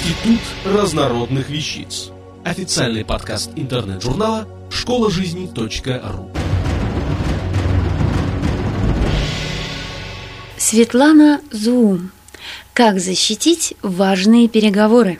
Институт разнородных вещиц. Официальный подкаст интернет-журнала школажизни.ру. Светлана Зуум. Как защитить важные переговоры?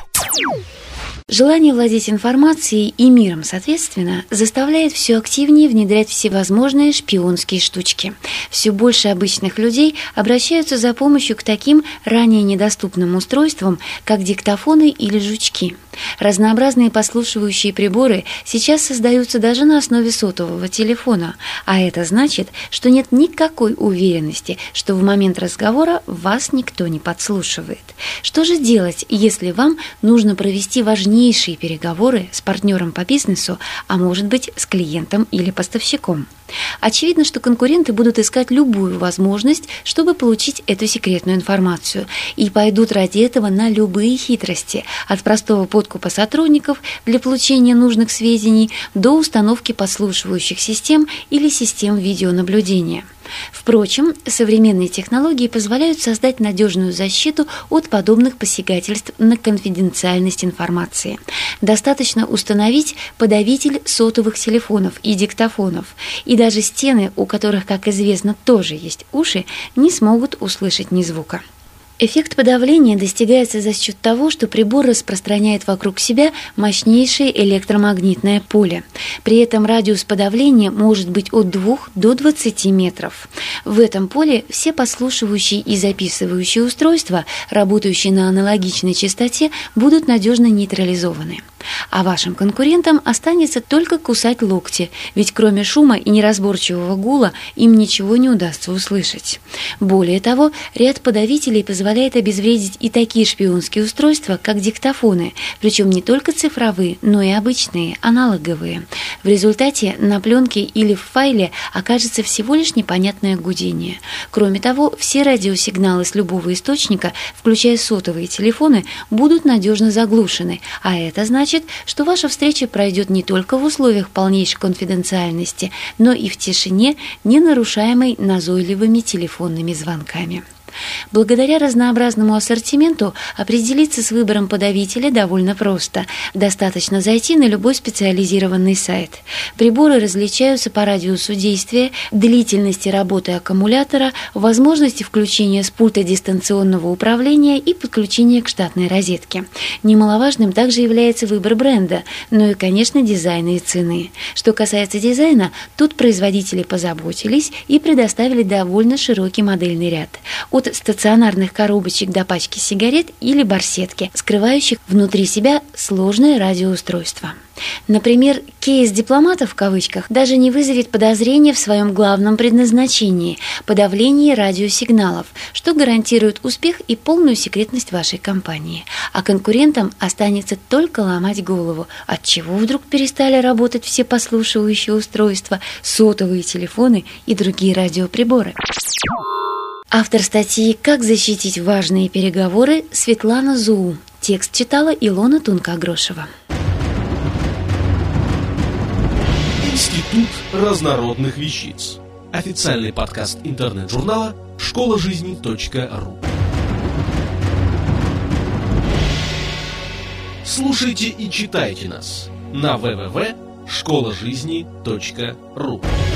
Желание владеть информацией и миром, соответственно, заставляет все активнее внедрять всевозможные шпионские штучки. Все больше обычных людей обращаются за помощью к таким ранее недоступным устройствам, как диктофоны или жучки. Разнообразные подслушивающие приборы сейчас создаются даже на основе сотового телефона, а это значит, что нет никакой уверенности, что в момент разговора вас никто не подслушивает. Что же делать, если вам нужно провести важнейшие переговоры с партнером по бизнесу, а может быть с клиентом или поставщиком? Очевидно, что конкуренты будут искать любую возможность, чтобы получить эту секретную информацию, и пойдут ради этого на любые хитрости, от простого подкупа сотрудников для получения нужных сведений до установки подслушивающих систем или систем видеонаблюдения. Впрочем, современные технологии позволяют создать надежную защиту от подобных посягательств на конфиденциальность информации. Достаточно установить подавитель сотовых телефонов и диктофонов, и даже стены, у которых, как известно, тоже есть уши, не смогут услышать ни звука. Эффект подавления достигается за счет того, что прибор распространяет вокруг себя мощнейшее электромагнитное поле. При этом радиус подавления может быть от 2 до 20 метров. В этом поле все подслушивающие и записывающие устройства, работающие на аналогичной частоте, будут надежно нейтрализованы. А вашим конкурентам останется только кусать локти, ведь кроме шума и неразборчивого гула им ничего не удастся услышать. Более того, ряд подавителей позволяет обезвредить и такие шпионские устройства, как диктофоны, причем не только цифровые, но и обычные, аналоговые. В результате на пленке или в файле окажется всего лишь непонятное гудение. Кроме того, все радиосигналы с любого источника, включая сотовые телефоны, будут надежно заглушены, а это значит, что ваша встреча пройдет не только в условиях полнейшей конфиденциальности, но и в тишине, не нарушаемой назойливыми телефонными звонками. Благодаря разнообразному ассортименту определиться с выбором подавителя довольно просто. Достаточно зайти на любой специализированный сайт. Приборы различаются по радиусу действия, длительности работы аккумулятора, возможности включения с пульта дистанционного управления и подключения к штатной розетке. Немаловажным также является выбор бренда, но и, конечно, дизайна и цены. Что касается дизайна, тут производители позаботились и предоставили довольно широкий модельный ряд. От стационарных коробочек до пачки сигарет или барсетки, скрывающих внутри себя сложное радиоустройство. Например, кейс дипломата в кавычках даже не вызовет подозрения в своем главном предназначении – подавлении радиосигналов, что гарантирует успех и полную секретность вашей компании. А конкурентам останется только ломать голову, отчего вдруг перестали работать все подслушивающие устройства, сотовые телефоны и другие радиоприборы. Автор статьи «Как защитить важные переговоры» Светлана Зуум. Текст читала Илона Тунка-Грошева. Институт разнородных вещиц. Официальный подкаст интернет-журнала школажизни.ру. Слушайте и читайте нас на www.школажизни.ру.